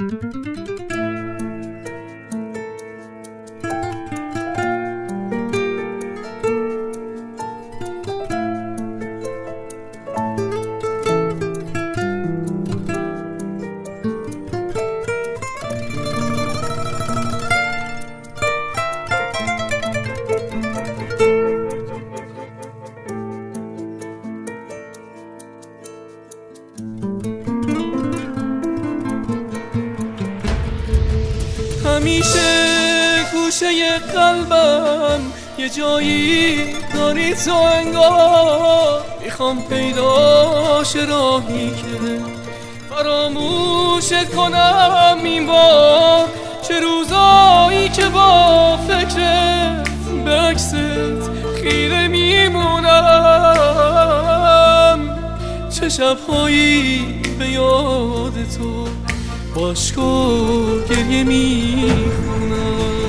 همیشه گوشه قلبم یه جایی داری تو انگار، میخوام پیداش راهی که فراموش کنم این بار. چه روزایی که با فکرت به عکست خیره میمونم، چه شبهایی به یاد تو با عشق و گریه میخونم.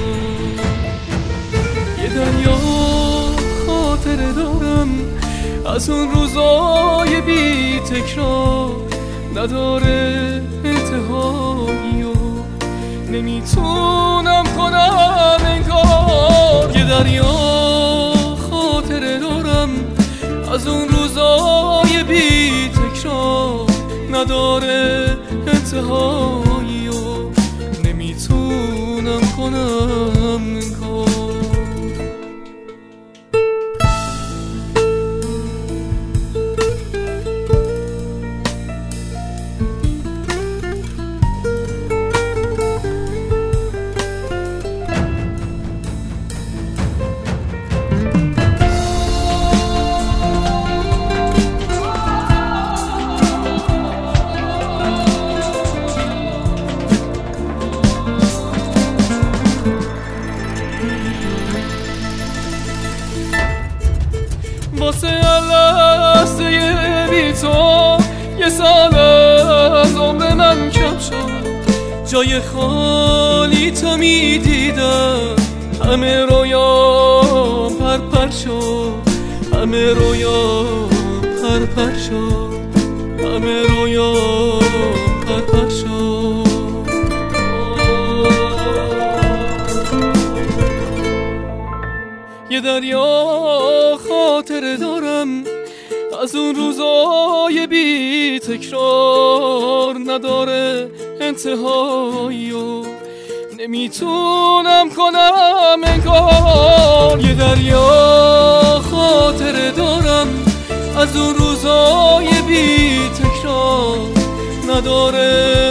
یه دریا خاطره دارم از اون روزای بی تکرار، نداره انتهایی و نمیتونم کنم انکار. یه دریا خاطره دارم از اون روزای بی تکرار، نداره انتهایی و نمیتونم کنم انکار. واسه لحظه بی تو یه سال از عمر من کم شد، جای خالی تو میدیدم، همه رویام پرپر شد، همه رویام پرپر شد، همه رویام پرپر شد. یه دریا خاطره دارم از اون روزای بی تکرار، نداره انتهایی و نمیتونم کنم انکار. یه دریا خاطره دارم از اون روزای بی تکرار، نداره